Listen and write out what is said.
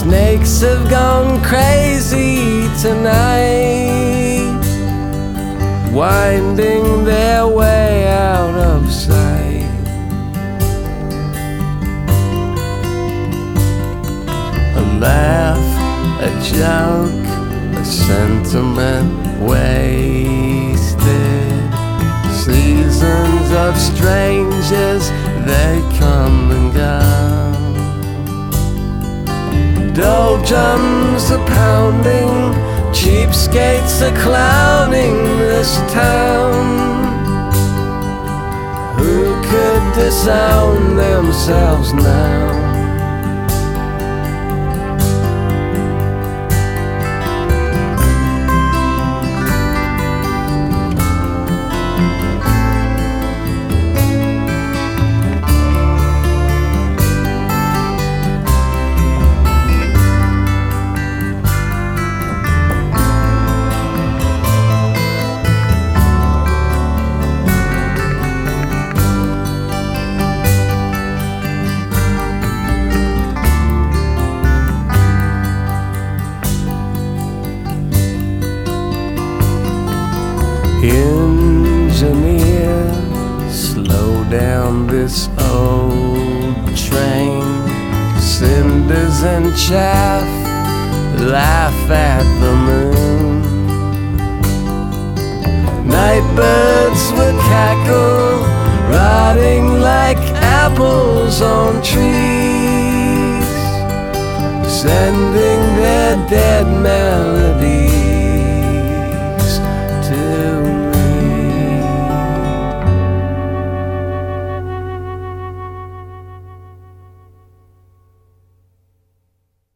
Snakes have gone crazy tonight, winding their way out of sight. A laugh, a joke, a sentiment wasted. Seasons of strangers, they come and go. Doldrums are pounding, cheapskates are clowning this town. Who could disown themselves now? Engineer, slow down this old train. Cinders and chaff laugh at the moon. Nightbirds will cackle, rotting like apples on trees, sending their dead melodies.